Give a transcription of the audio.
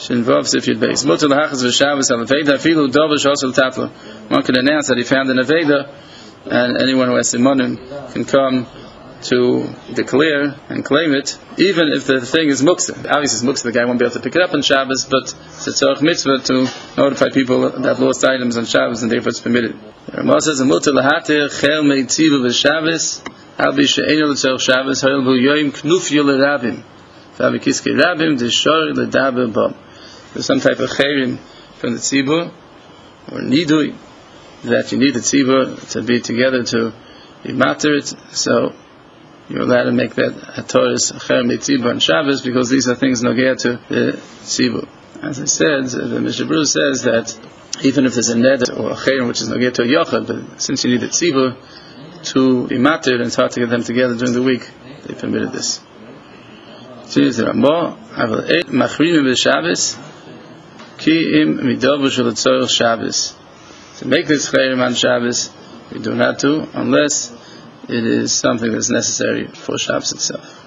involves if you'd base. One could announce that he found an Aveda, and anyone who has Simonim can come to declare and claim it, even if the thing is muksa. Obviously, it's muksa, the guy won't be able to pick it up on Shabbos, but it's a tzorach mitzvah to notify people that have lost items on Shabbos, and therefore it's permitted. The Ramah says, "Mutar lahatir chel meitziva v'Shabbos, al bi she'eino l'tzorach Shabbos, hoil bu yoyim knufyo l'rabim, v'avikiske rabim d'shor l'daber bom." There's some type of chayrim from the tzibur, or nidui, that you need the tzibur to be together to be matter it, so you're allowed to make that Torah's Cher Mitzibur on Shabbos, because these are things nogea to the Tzibur. As I said, the Mishnah Berurah says that even if there's a neder or a Cher which is nogea to a Yochad, but since you need the Tzibur to be matter, and it's hard to get them together during the week, they permitted this. Continues the Ramah, Aval Eit Machrinim v'Shabbos Ki Im Midobu Shel Tzorach Shabbos. To make this Cher on Shabbos, we do not do unless it is something that's necessary for Shabbos itself.